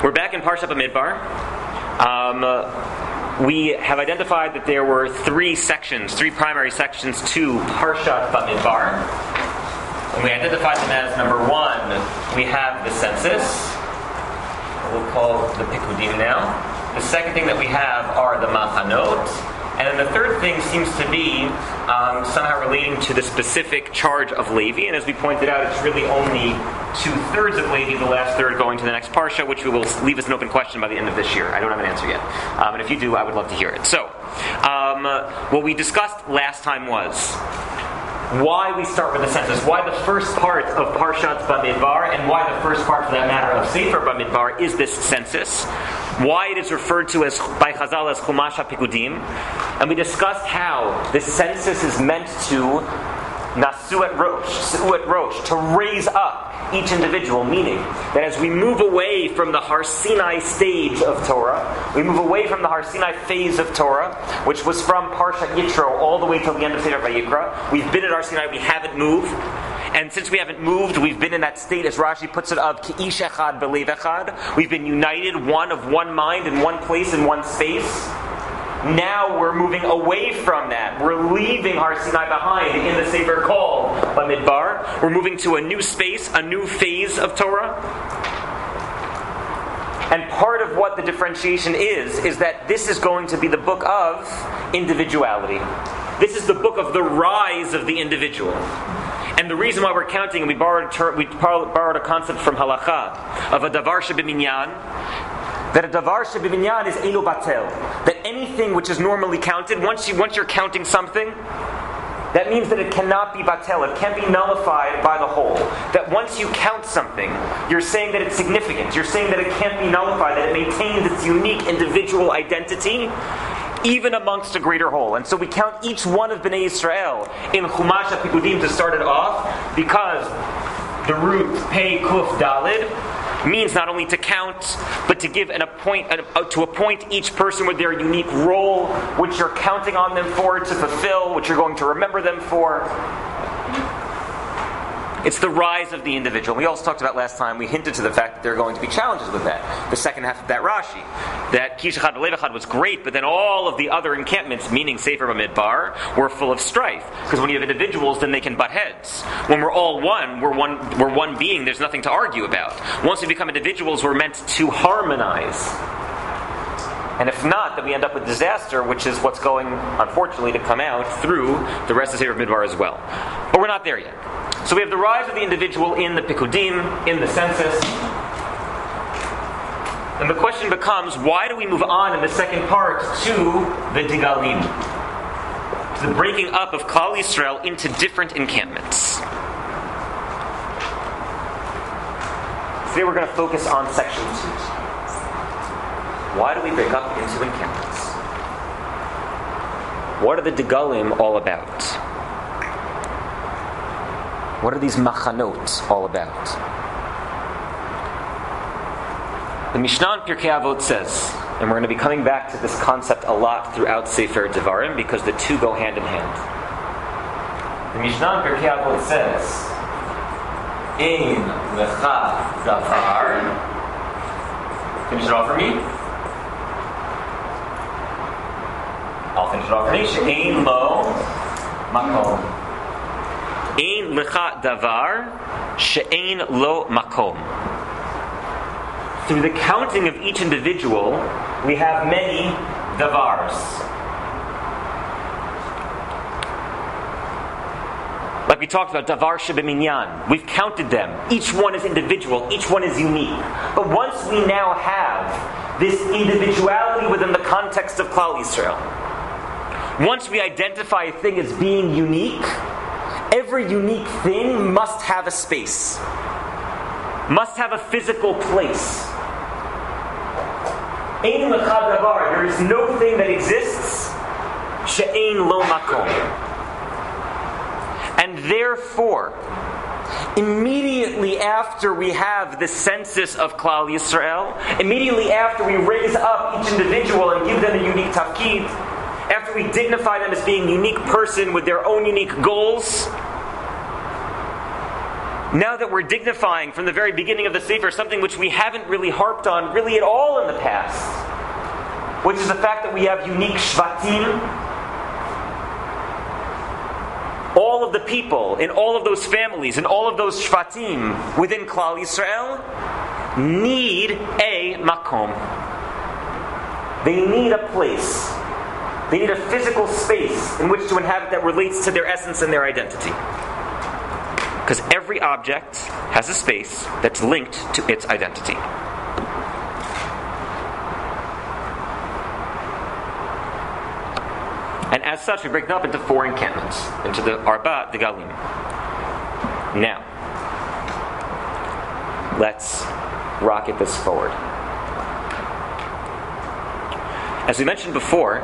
We're back in Parshat Bamidbar. We have identified that there were three primary sections to Parshat Bamidbar. And we identified them as, number one, we have the census. We'll call the Pikudim now. The second thing that we have are the Machanot. And then the third thing seems to be somehow relating to the specific charge of Levi. And as we pointed out, it's really only 2/3 of Levi, the last third going to the next Parsha, which we will leave as an open question by the end of this year. I don't have an answer yet. And if you do, I would love to hear it. So, what we discussed last time was why we start with the census, why the first part of Parshat Bamidbar, and why the first part, for that matter, of Sefer Bamidbar is this census. Why it is referred to as by Chazal as Chumash HaPikudim. And we discussed how this census is meant to Nasu'et Rosh, to raise up each individual, meaning that as we move away from the Har Sinai stage of Torah, we move away from the Har Sinai phase of Torah, which was from Parshat Yitro all the way till the end of Sefer Vayikra. We've been at Har Sinai, we haven't moved. And since we haven't moved, we've been in that state, as Rashi puts it, of Ki'ish Echad Belev Echad. We've been united, one of one mind, in one place, in one space. Now we're moving away from that. We're leaving Har Sinai behind in the Sefer called Bamidbar. We're moving to a new space, a new phase of Torah. And part of what the differentiation is that this is going to be the book of individuality. This is the book of the rise of the individual. And the reason why we're counting, and we borrowed a concept from Halakha of a davar shebiminyan, that a davar shebiminyan is einu batel. That anything which is normally counted, once you're counting something, that means that it cannot be batel. It can't be nullified by the whole. That once you count something, you're saying that it's significant. You're saying that it can't be nullified. That it maintains its unique individual identity, even amongst a greater whole. And so we count each one of Bnei Yisrael in Chumash HaPikudim to start it off, because the root Pei Kuf Dalid means not only to count, but to give to appoint each person with their unique role, which you're counting on them for to fulfill, which you're going to remember them for. It's the rise of the individual. We also talked about last time, we hinted to the fact that there are going to be challenges with that. The second half of that Rashi, that Ki'ish Echad Belev Echad was great, but then all of the other encampments, meaning Sefer Bamidbar, were full of strife. Because when you have individuals, then they can butt heads. When we're all one, we're one being, there's nothing to argue about. Once we become individuals, we're meant to harmonize. And if not, then we end up with disaster, which is what's going, unfortunately, to come out through the rest of Sefer Bamidbar as well. But we're not there yet. So we have the rise of the individual in the Pikudim, in the census. And the question becomes, why do we move on in the second part to the Digalim? To the breaking up of Klal Yisrael into different encampments. Today we're going to focus on section 2. Why do we break up into encampments? What are the Digalim all about? What are these machanot all about? The Mishnah in Pirkei Avot says, and we're going to be coming back to this concept a lot throughout Sefer Devarim, because the two go hand in hand. The Mishnah in Pirkei Avot says, Ein lecha davar. Finish it off for me. I'll finish it off for me. She'ein lo makom. Ein lecha davar she'ein lo makom. Through the counting of each individual, we have many davars. Like we talked about, davar shebeminyan. We've counted them. Each one is individual. Each one is unique. But once we now have this individuality within the context of Klal Yisrael, once we identify a thing as being unique, every unique thing must have a space, must have a physical place. Ein lecha davar, there is no thing that exists, she'ein lo makom. And therefore, immediately after we have the census of Klal Yisrael, immediately after we raise up each individual and give them a unique tafkid, after we dignify them as being a unique person with their own unique goals, Now that we're dignifying from the very beginning of the Sefer something which we haven't really harped on really at all in the past, which is the fact that we have unique shvatim. All of the people in all of those families, in all of those shvatim within Klal Yisrael need a makom. They need a place. They need a physical space in which to inhabit that relates to their essence and their identity. Because every object has a space that's linked to its identity. And as such, we break it up into 4 encampments, into the Arba Degalim. Now, let's rocket this forward. As we mentioned before,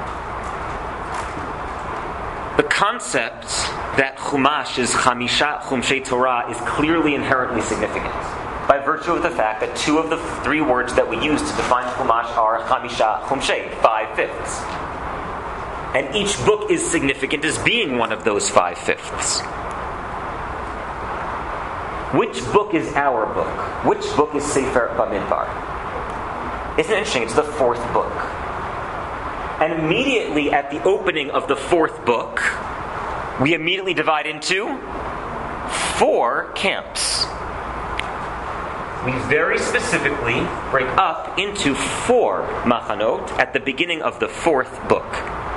the concept that Chumash is Chamisha Chumshei Torah is clearly inherently significant by virtue of the fact that 2 of the 3 words that we use to define Chumash are Chamisha Chumshei, 5/5. And each book is significant as being one of those 5/5. Which book is our book? Which book is Sefer Bamidbar? Isn't it interesting? It's the 4th book. And immediately at the opening of the 4th book, we immediately divide into 4 camps. We very specifically break up into 4 machanot at the beginning of the 4th book.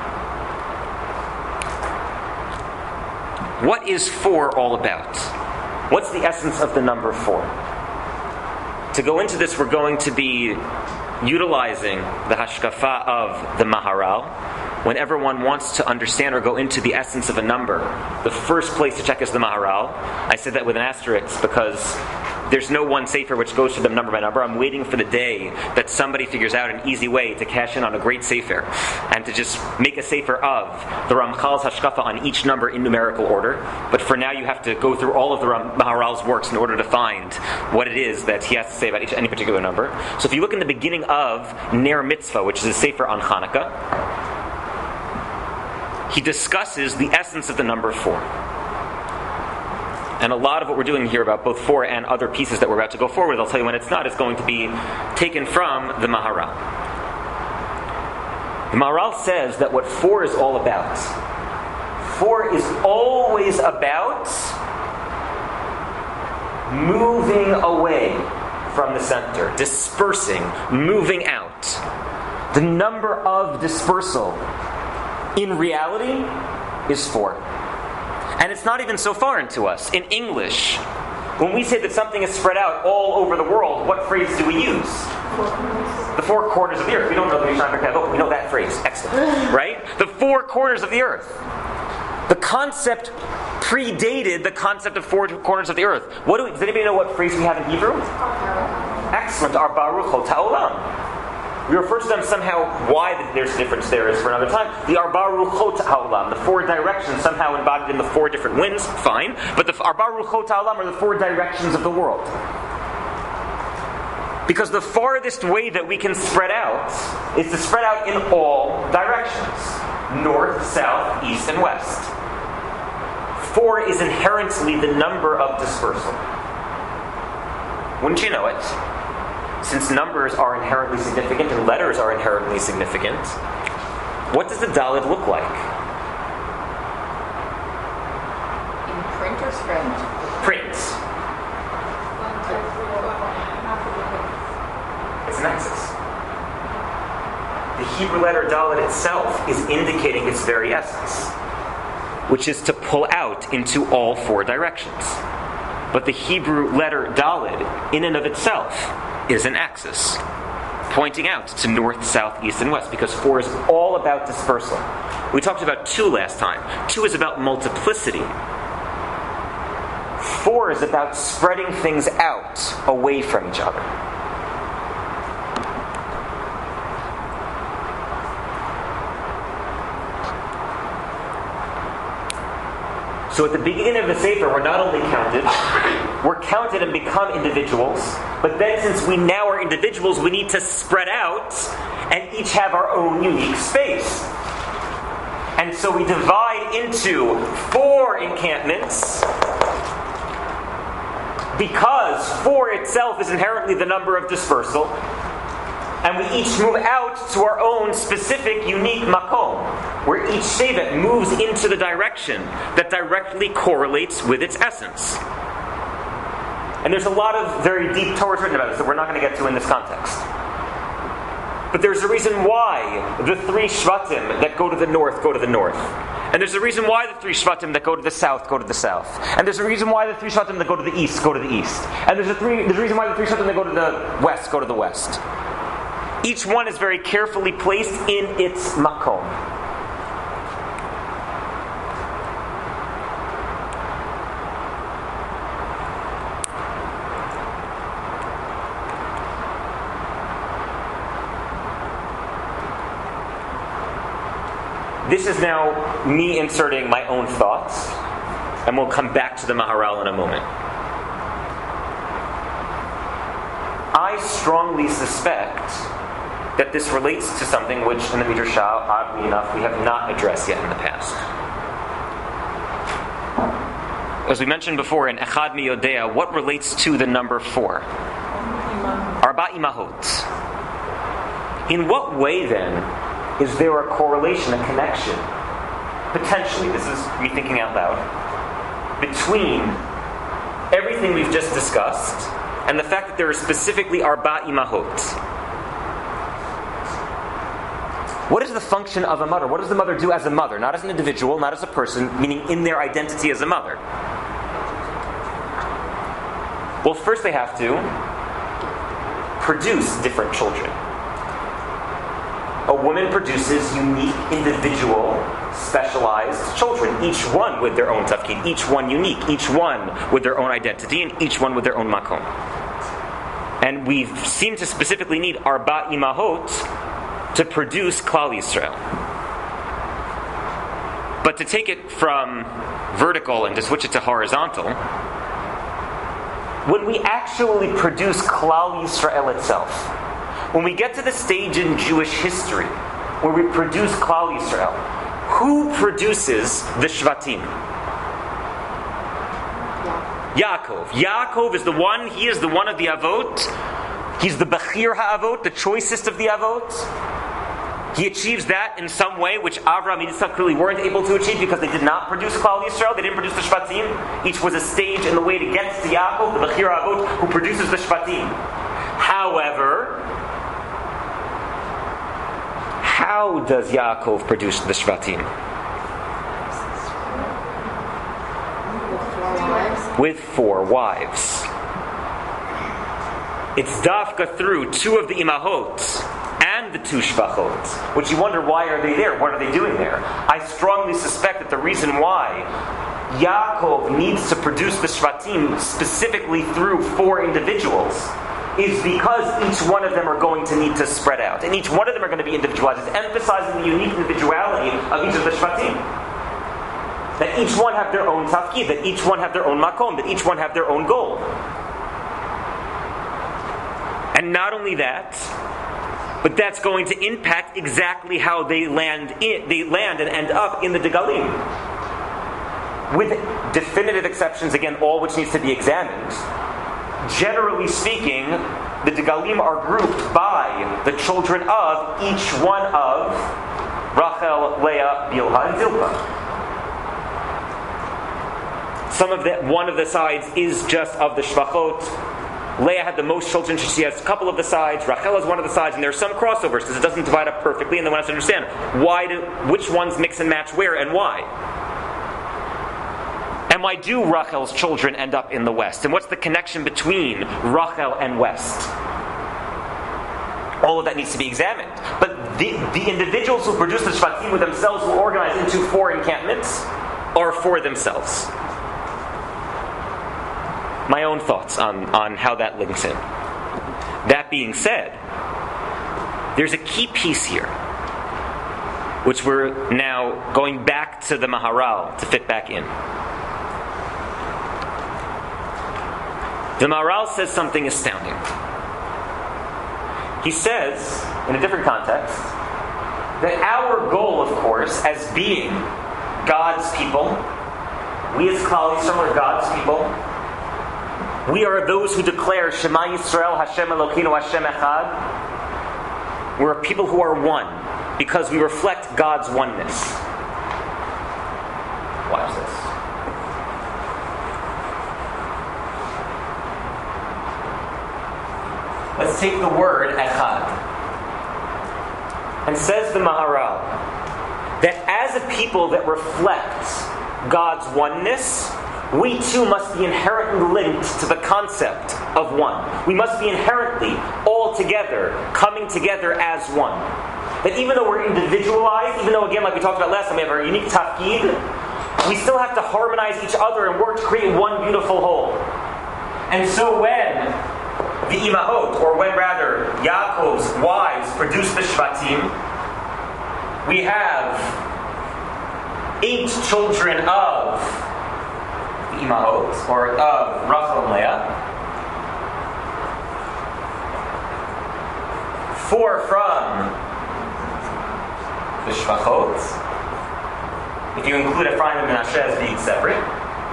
What is 4 all about? What's the essence of the number 4? To go into this, we're going to be utilizing the hashkafa of the Maharal. Whenever one wants to understand or go into the essence of a number, the first place to check is the Maharal. I said that with an asterisk because there's no one sefer which goes through them number by number. I'm waiting for the day that somebody figures out an easy way to cash in on a great sefer and to just make a sefer of the Ramchal's hashkafa on each number in numerical order. But for now, you have to go through all of the Maharal's works in order to find what it is that he has to say about any particular number. So if you look in the beginning of Ner Mitzvah, which is a sefer on Hanukkah, he discusses the essence of the number 4. And a lot of what we're doing here about both 4 and other pieces that we're about to go forward, I'll tell you when it's not, is going to be taken from the Maharal. The Maharal says that what 4 is all about, 4 is always about moving away from the center, dispersing, moving out. The number of dispersal in reality is 4. And it's not even so foreign to us. In English, when we say that something is spread out all over the world, what phrase do we use? The 4 corners of the earth. We don't know the Mishnah Berkah, we know that phrase. Excellent. Right? The 4 corners of the earth. The concept predated the concept of 4 corners of the earth. Does anybody know what phrase we have in Hebrew? Excellent. Arba Ruchot Ha'olam. We refer to them somehow, why there's a difference there is for another time. The Arba Ruchot Ha'olam, the 4 directions somehow embodied in the 4 different winds, fine. But the Arba Ruchot Ha'olam are the 4 directions of the world. Because the farthest way that we can spread out is to spread out in all directions. North, south, east, and west. 4 is inherently the number of dispersal. Wouldn't you know it? Since numbers are inherently significant and letters are inherently significant, what does the Dalet look like? In print or spread? Print. It's an axis. The Hebrew letter Dalet itself is indicating its very essence, which is to pull out into all 4 directions. But the Hebrew letter Dalet, in and of itself, is an axis, pointing out to north, south, east, and west, because 4 is all about dispersal. We talked about 2 last time. 2 is about multiplicity. 4 is about spreading things out away from each other. So at the beginning of the Sefer, we're not only counted, we're counted and become individuals, but then since we now are individuals, we need to spread out and each have our own unique space. And so we divide into 4 encampments because 4 itself is inherently the number of dispersal, and we each move out to our own specific, unique makom, where each shevet moves into the direction that directly correlates with its essence. And there's a lot of very deep Torahs written about this that we're not going to get to in this context. But there's a reason why the 3 Shvatim that go to the north go to the north. And there's a reason why the 3 Shvatim that go to the south go to the south. And there's a reason why the 3 Shvatim that go to the east go to the east. And there's a reason why the 3 Shvatim that go to the west go to the west. Each one is very carefully placed in its makom. This is now me inserting my own thoughts, and we'll come back to the Maharal in a moment. I strongly suspect that this relates to something which in the Midrash, oddly enough, we have not addressed yet in the past. As we mentioned before in Echad Miyodea, what relates to the number 4? Arba Imahot. In what way then is there a correlation, a connection, potentially, this is me thinking out loud, between everything we've just discussed and the fact that there are specifically Arba Imahot? What is the function of a mother? What does the mother do as a mother? Not as an individual, not as a person, meaning in their identity as a mother. Well, first they have to produce different children. A woman produces unique, individual, specialized children, each one with their own tafkid, each one unique, each one with their own identity, and each one with their own makom. And we seem to specifically need Arba Imahot to produce Klal Yisrael. But to take it from vertical and to switch it to horizontal, when we actually produce Klal Yisrael itself, when we get to the stage in Jewish history where we produce Klal Yisrael, who produces the Shvatim? Yaakov. Yaakov is the one, he is the one of the Avot. He's the Bechir HaAvot, the choicest of the Avot. He achieves that in some way, which Avraham and Yitzchak clearly weren't able to achieve because they did not produce Klal Yisrael. They didn't produce the Shvatim. Each was a stage in the way to get to Yaakov, the Bechir HaAvot, who produces the Shvatim. However, how does Yaakov produce the Shvatim? With 4 wives. It's dafka through 2 of the imahot and the 2 shvachot, which you wonder, why are they there? What are they doing there? I strongly suspect that the reason why Yaakov needs to produce the Shvatim specifically through 4 individuals is because each one of them are going to need to spread out. And each one of them are going to be individualized. It's emphasizing the unique individuality of each of the Shvatim. That each one have their own tafkid, that each one have their own makom, that each one have their own goal. And not only that, but that's going to impact exactly how they land and end up in the Degalim. With definitive exceptions, again, all which needs to be examined. Generally speaking, the Degalim are grouped by the children of each one of Rachel, Leah, Bilhah, and Zilpah. One of the sides is just of the Shvachot. Leah had the most children, she has a couple of the sides. Rachel is one of the sides, and there are some crossovers because it doesn't divide up perfectly, and then one has to understand which ones mix and match where and why. And why do Rachel's children end up in the west? And what's the connection between Rachel and west? All of that needs to be examined. But the individuals who produce the Shvatim with themselves will organize into 4 encampments are for themselves. My own thoughts on how that links in. That being said, there's a key piece here, which we're now going back to the Maharal to fit back in. The Maharal says something astounding. He says, in a different context, that our goal, of course, as being God's people, we as Klal Yisrael are God's people, We are those who declare Shema Yisrael, Hashem Elokeinu, Hashem Echad. We're a people who are one because we reflect God's oneness. Watch this. Let's take the word Echad. And says the Maharal that as a people that reflects God's oneness, we too must be inherently linked to the concept of one. We must be inherently all together, coming together as one. That even though we're individualized, even though, again, like we talked about last time, we have our unique tafkid, we still have to harmonize each other and work to create one beautiful whole. And so when the Imahot, or when rather Yaakov's wives produced the Shvatim, we have 8 children of the Imahot, or of Rachel and Leah, 4 from the Shvachot, if you include Ephraim and Menashe as being separate.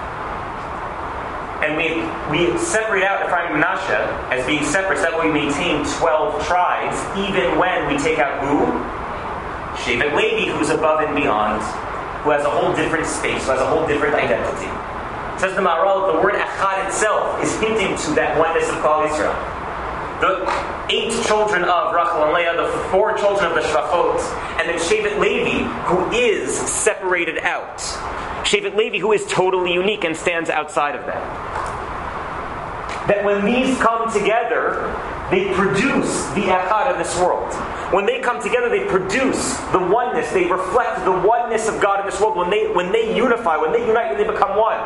And we separate out Ephraim and Menashe as being separate, so that way we maintain 12 tribes, even when we take out who? Shevet Levi, who's above and beyond, who has a whole different space, who has a whole different identity. It says the Maharal that the word Echad itself is hinting to that oneness of Klal Yisrael. The 8 children of Rachel and Leah, the 4 children of the Shvachot, and then Shevet Levi, who is separated out. Shevet Levi, who is totally unique and stands outside of that. That when these come together, they produce the Echad in this world. When they come together, they produce the oneness. They reflect the oneness of God in this world. When they unify, when they unite, when they become one.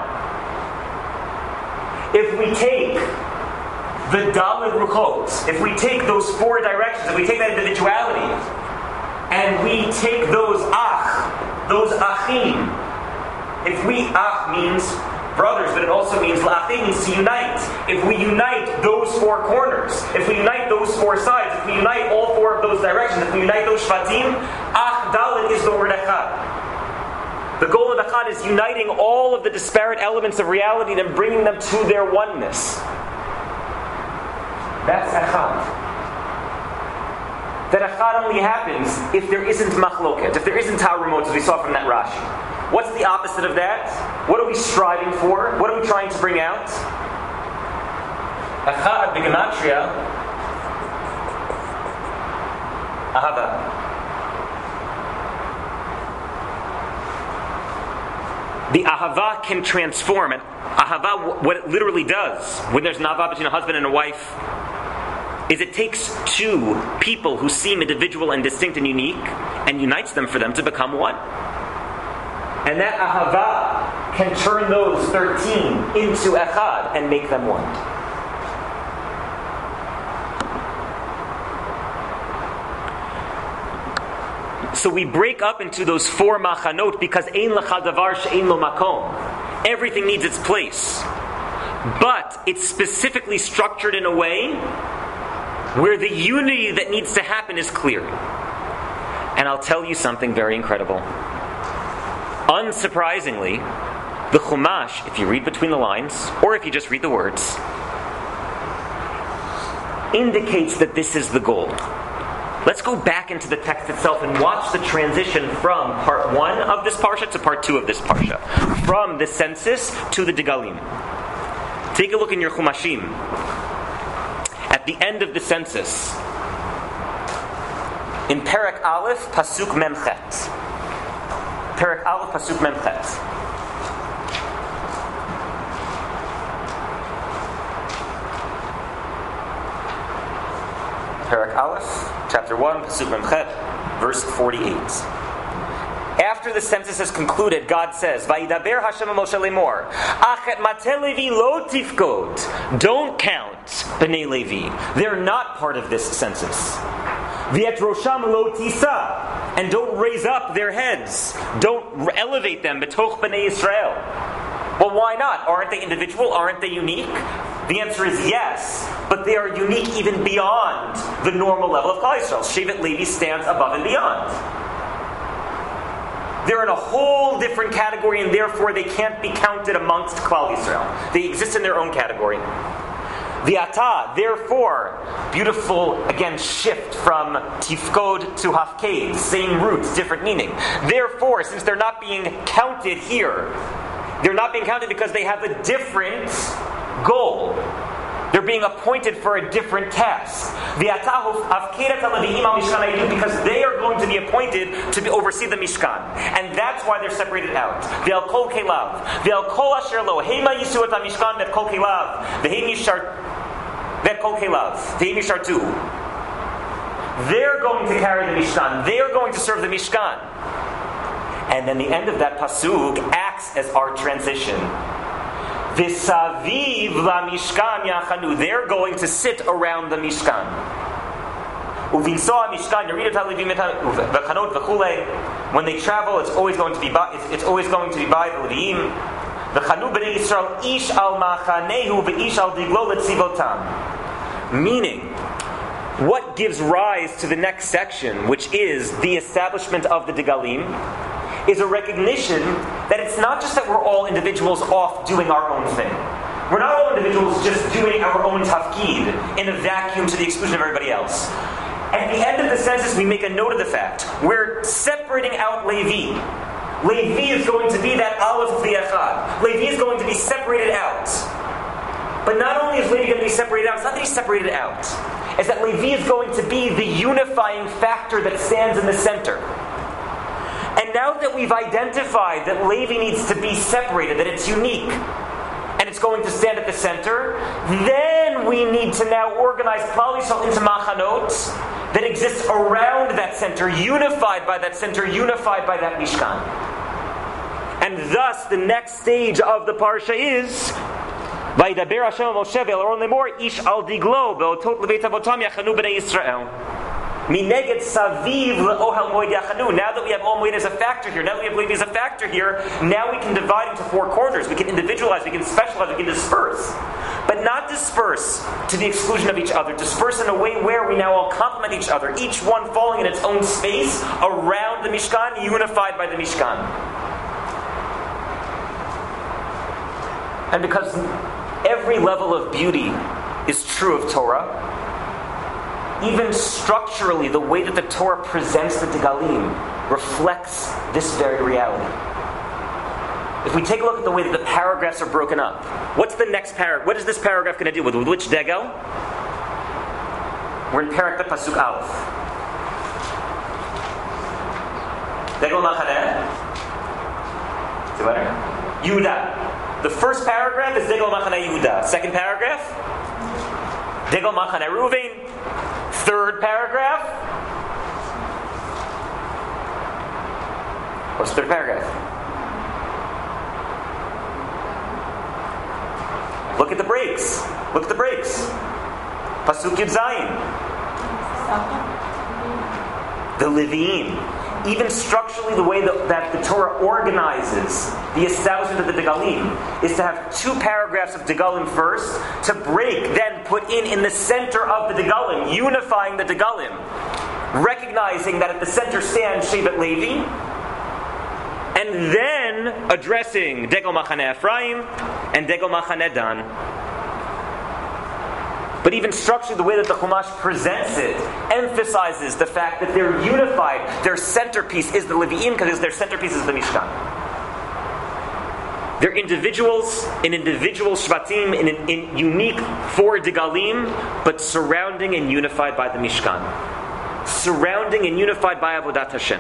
If we take the Daled Ruchot, if we take those 4 directions, if we take that individuality, and we take those Achim, if we, Ach means brothers, but it also means La'achim means to unite. If we unite those 4 corners, if we unite those 4 sides, if we unite all 4 of those directions, if we unite those Shvatim, Ach Dalet is the word Echad. The goal of Echad is uniting all of the disparate elements of reality and bringing them to their oneness. That's Echad. That Echad only happens if there isn't Machloket, if there isn't Tarumot, as we saw from that Rashi. What's the opposite of that? What are we striving for? What are we trying to bring out? Echad, B'gematria, Ahava. The Ahava can transform, and Ahava, what it literally does, when there's an Ahava between a husband and a wife, is it takes 2 people who seem individual and distinct and unique, and unites them for them to become one. And that Ahava can turn those 13 into Echad and make them one. So we break up into those 4 machanot because ein lecha davar she'ein lo makom. Everything needs its place. But it's specifically structured in a way where the unity that needs to happen is clear. And I'll tell you something very incredible. Unsurprisingly, the Chumash, if you read between the lines, or if you just read the words, indicates that this is the goal. Let's go back into the text itself and watch the transition from part 1 of this parsha to part 2 of this parsha. From the census to the Degalim. Take a look in your Chumashim. At the end of the census, in Perek Aleph, Pasuk Memchet. Perek Aleph, Pasuk Memchet. Perek Aleph, chapter 1, Pasuk Memchet, verse 48. After the census is concluded, God says, "Vayidaber Hashem Moshe lemor, Achet Matei Levi lo tifkod." Don't count Bnei Levi; they're not part of this census. V'et Rosham lo tisa, and don't raise up their heads. Don't elevate them betoch Bnei Israel. Well, why not? Aren't they individual? Aren't they unique? The answer is yes, but they are unique even beyond the normal level of Klal Yisrael. Shevet Levi stands above and beyond. They're in a whole different category, and therefore they can't be counted amongst Klal Yisrael. They exist in their own category. V'ata, therefore, beautiful, again, shift from tifkod to hafked, same roots, different meaning. Therefore, since they're not being counted here, they're not being counted because they have a different goal. They're being appointed for a different task. Because they are going to be appointed to oversee the Mishkan. And that's why they're separated out. They're going to carry the Mishkan. They're going to serve the Mishkan. And then the end of that pasuk acts as our transition. V'saviv la'mishkan yachanu. They're going to sit around the Mishkan. Uvinsoa mishkan yeridat halevim v'chanot v'chulei. When they travel, it's always going to be by the Levim. V'chanu b'nei Yisrael ish al machanehu v'ish al diglo letzivotam. Meaning, what gives rise to the next section, which is the establishment of the Degalim, is a recognition that it's not just that we're all individuals off doing our own thing. We're not all individuals just doing our own tafkid in a vacuum to the exclusion of everybody else. At the end of the census, we make a note of the fact we're separating out Levi. Levi is going to be that Aleph V'Echad. Levi is going to be separated out. But not only is Levi going to be separated out, it's not that he's separated out. It's that Levi is going to be the unifying factor that stands in the center. And now that we've identified that Levi needs to be separated, that it's unique, and it's going to stand at the center, then we need to now organize Klal Yisrael into machanot that exists around that center, unified by that center, unified by that Mishkan. And thus, the next stage of the parsha is Vaydaber Hashem Moshe ve'Aaron lemor ish al diglo be'otot leveit avotam yachanu b'nei Yisrael. Mineged saviv le'ohel moed yachanu. Now that we have Ohel Moed as a factor here, now that we have Levi as a factor here, now we can divide into four corners. We can individualize, we can specialize, we can disperse. But not disperse to the exclusion of each other. Disperse in a way where we now all complement each other, each one falling in its own space around the Mishkan, unified by the Mishkan. And because every level of beauty is true of Torah, even structurally, the way that the Torah presents the Degalim reflects this very reality. If we take a look at the way that the paragraphs are broken up, what's the next paragraph? What is this paragraph going to do? With which Degel? We're in Parak the Pasuk Aleph. Degel Machaneh. Is it better? Yehuda. The first paragraph is Degel Machaneh Yehuda. Second paragraph? Degel Machaneh Reuven. Third paragraph? What's the third paragraph? Look at the breaks. Look at the breaks. Pasuk Yud Zayin. The Leviim. Even structurally, the way that the Torah organizes the establishment of the Degalim is to have two paragraphs of Degalim first, to break, then put in the center of the Degalim, unifying the Degalim, recognizing that at the center stands Shevet Levi, and then addressing Degel Machaneh Ephraim and Degel Machaneh Dan. But even structurally, the way that the Chumash presents it emphasizes the fact that they're unified. Their centerpiece is the Levi'im because their centerpiece is the Mishkan. They're individuals in individual Shvatim, in unique four Degalim, but surrounding and unified by the Mishkan. Surrounding and unified by Avodat Hashem.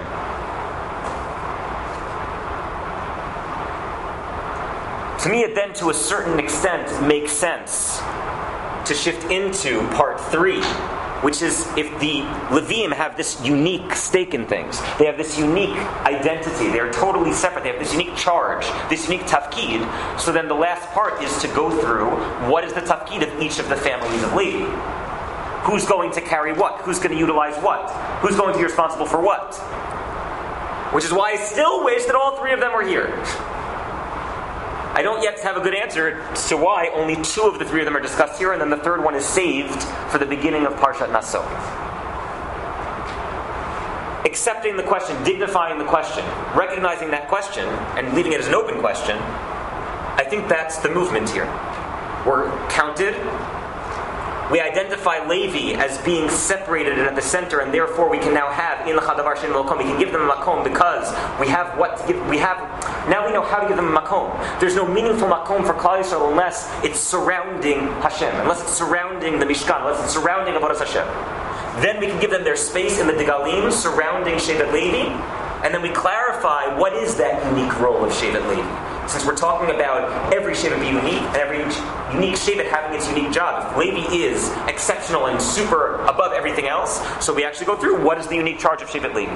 To me, it then, to a certain extent, makes sense to shift into part 3, which is if the Leviim have this unique stake in things, they have this unique identity, they are totally separate, they have this unique charge, this unique tafkid, so then the last part is to go through what is the tafkid of each of the families of Levi. Who's going to carry what? Who's going to utilize what? Who's going to be responsible for what? Which is why I still wish that all 3 of them were here. I don't yet have a good answer to why only 2 of the 3 of them are discussed here, and then the third one is saved for the beginning of Parshat Naso. accepting the question, dignifying the question, recognizing that question, and leaving it as an open question, I think that's the movement here. We're counted. We identify Levi as being separated and at the center, and therefore we can now have in l'chadavar shein makom. We can give them a makom because we have what to give. Now we know how to give them a makom. There's no meaningful makom for Klal Yisrael unless it's surrounding Hashem, unless it's surrounding the Mishkan, unless it's surrounding Avodas Hashem. Then we can give them their space in the Degalim surrounding Shevet Levi, and then we clarify what is that unique role of Shevet Levi. Since we're talking about every Shevet being unique, and every unique Shevet having its unique job. If Levi is exceptional and super above everything else, so we actually go through what is the unique charge of Shevet Levi.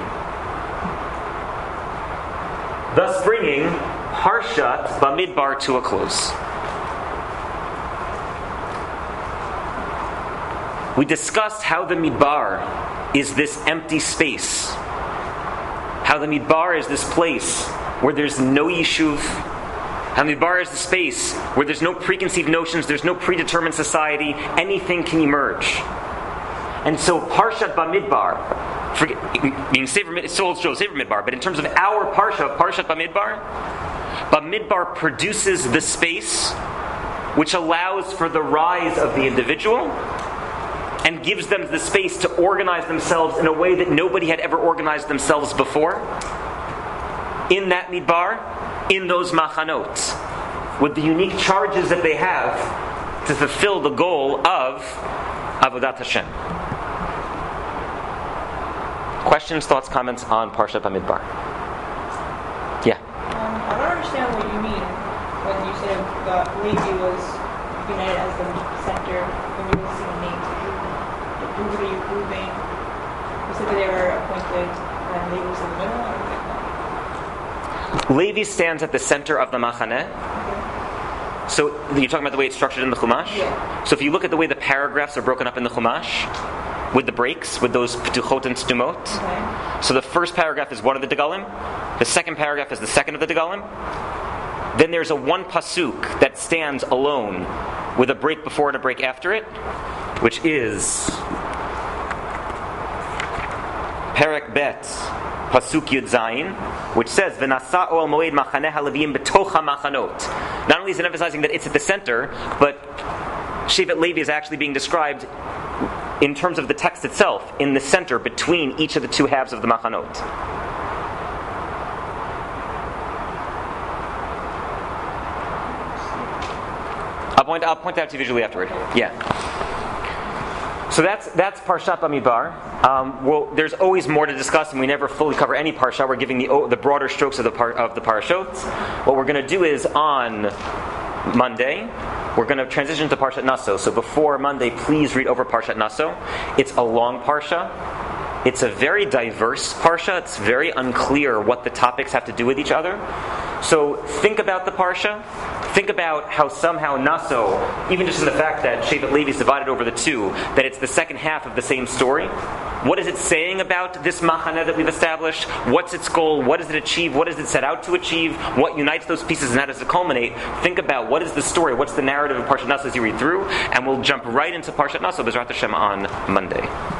Thus bringing Parshat Bamidbar to a close. We discussed how the Midbar is this empty space. How the Midbar is this place where there's no Yishuv. How the Midbar is the space where there's no preconceived notions, there's no predetermined society, anything can emerge. And so Parshat Bamidbar, still shows Sefer Midbar, but in terms of our Parsha, Parshat Bamidbar, Bamidbar produces the space which allows for the rise of the individual and gives them the space to organize themselves in a way that nobody had ever organized themselves before. In that Midbar, in those machanot, with the unique charges that they have to fulfill the goal of Avodat Hashem. Questions, thoughts, comments on Parshat Bamidbar? Yeah. I don't understand what you mean when you say that Levi was united as the center when you listen to names. Who are you proving? You said that they were appointed and Levi was in the middle, or like that? Levi stands at the center of the machaneh. Okay. So you're talking about the way it's structured in the Chumash? Yeah. So if you look at the way the paragraphs are broken up in the Chumash, with the breaks, with those ptuchot and stumot. Okay. So the first paragraph is one of the Degalim. The second paragraph is the second of the Degalim. Then there's a one pasuk that stands alone with a break before and a break after it, which is Perek Bet, Pasuk Yud Zayin, which says, V'nasa oel moed machaneh haLeviim betocha machanot. Not only is it emphasizing that it's at the center, but Shevet Levi is actually being described in terms of the text itself, in the center between each of the two halves of the machanot. I'll point out to you visually afterward. Yeah. So that's Parshat Bamidbar. There's always more to discuss, and we never fully cover any parsha. We're giving the broader strokes of the parashot. What we're going to do is on Monday, we're going to transition to Parshat Naso. So before Monday, please read over Parshat Naso. It's a long parsha. It's a very diverse parsha. It's very unclear what the topics have to do with each other. So think about the parsha. Think about how somehow Naso, even just in the fact that Shevet Levi is divided over the two, that it's the second half of the same story. What is it saying about this machaneh that we've established? What's its goal? What does it achieve? What does it set out to achieve? What unites those pieces and how does it culminate? Think about what is the story? What's the narrative of Parshat Naso as you read through? And we'll jump right into Parshat Naso, B'ezrat Hashem, on Monday.